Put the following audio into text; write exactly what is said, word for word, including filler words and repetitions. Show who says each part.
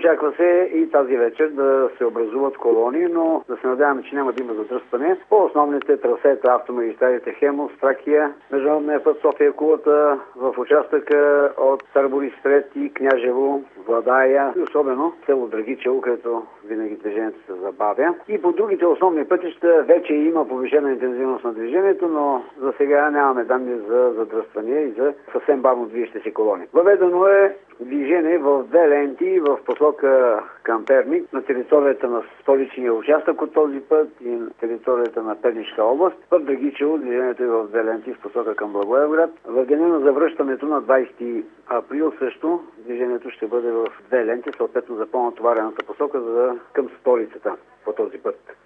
Speaker 1: Очаква се и тази вечер да се образуват колони, но да се надяваме, че няма да има задръстване по основните трасета, автомагистралите Хемус, Тракия, международния път София Кулата, в участъка от Старборис Стрет и Княжево, Владая и особено село Драгичево, където винаги движението се забавя. И по другите основни пътища вече има повишена интензивност на движението, но за сега нямаме данни за задръствания и за съвсем бавно движещи се колони. Въведено е движение в две ленти в посока към Перник на територията на столичния участък от този път и на територията на Пернишка област. Път Драгичево движението е в две ленти в посока към Благоевград. В деня на завръщането на двадесети април също движението ще бъде в две ленти, съответно за по-натоварената посока за към столицата по този път.